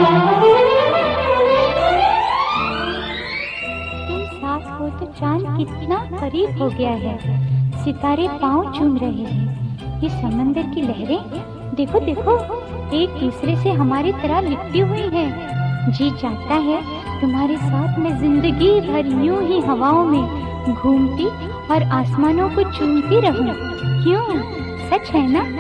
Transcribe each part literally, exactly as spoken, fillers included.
चांद कितना करीब हो गया है, सितारे पांव चूम रहे हैं। ये समंदर की लहरें देखो देखो, एक दूसरे से हमारी तरह लिपटी हुई हैं। जी चाहता है तुम्हारे साथ मैं जिंदगी भर यूं ही हवाओं में घूमती और आसमानों को चूमती रहूं। क्यों, सच है ना?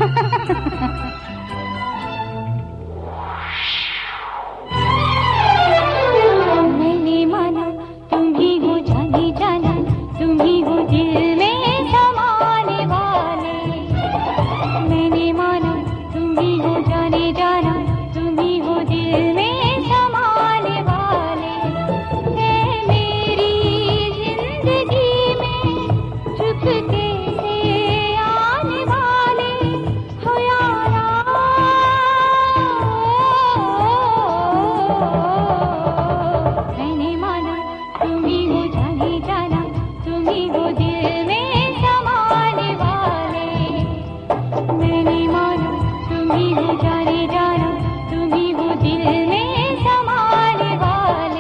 मैंने माना तुम ही हो जाने जाना, तुम ही हो दिल में समाने वाले। मैंने माना तुम ही हो जाने जाना, तुम ही हो दिल में समाने वाले। है मेरी जिंदगी में चुपके से आने वाले हो यारा। मैंने माना तुम ही हो जाने जाना, तुम ही हो दिल में समाने वाले। मैंने माना तुम ही हो जाने जाना, तुम ही हो दिल में समाने वाले।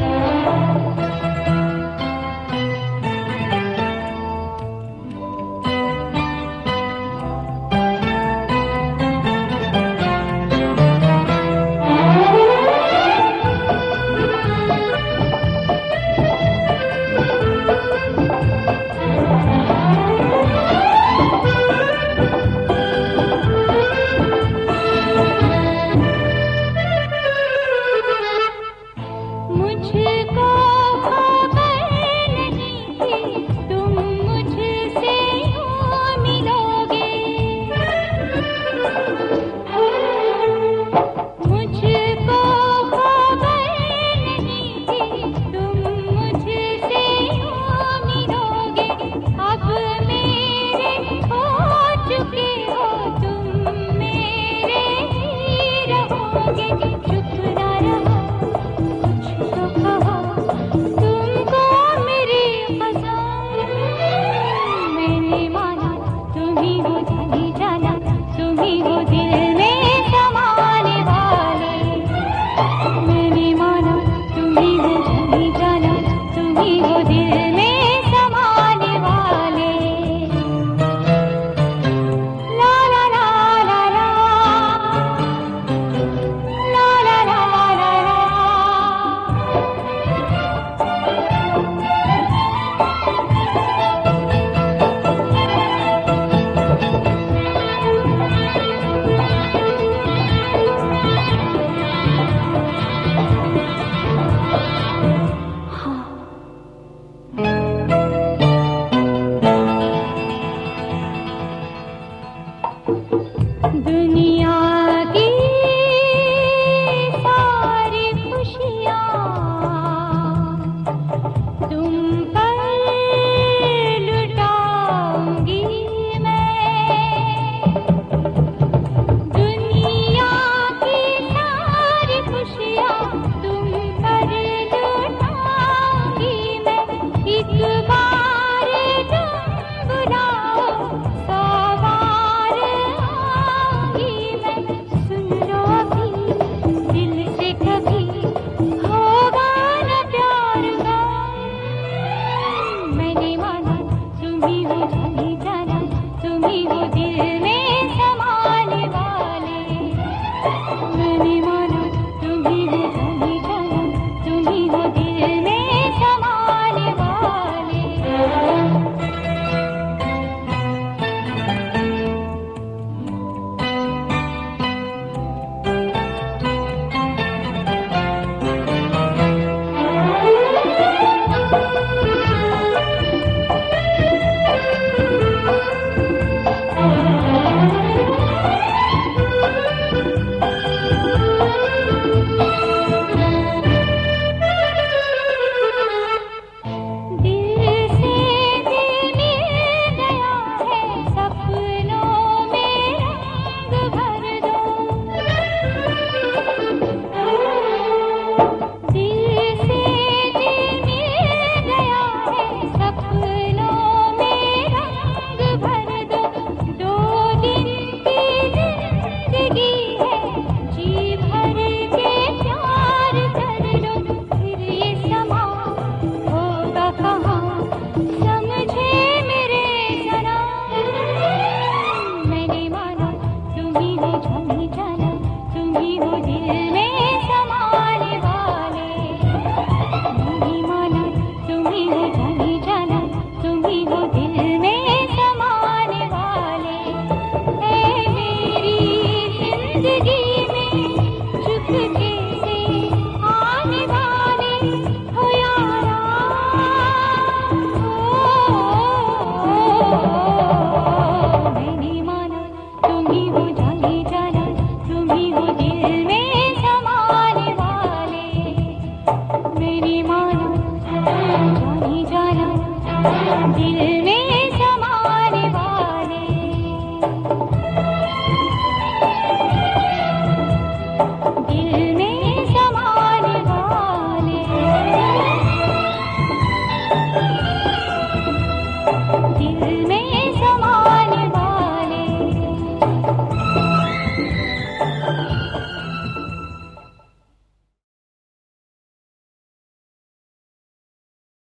मुझको खबर नहीं थी तुम मुझसे यूं मिलोगे। मुझको खबर नहीं थी तुम मुझसे यूं मिलोगे। अब मेरे हो चुके हो तुम, मेरे ही रहोगे।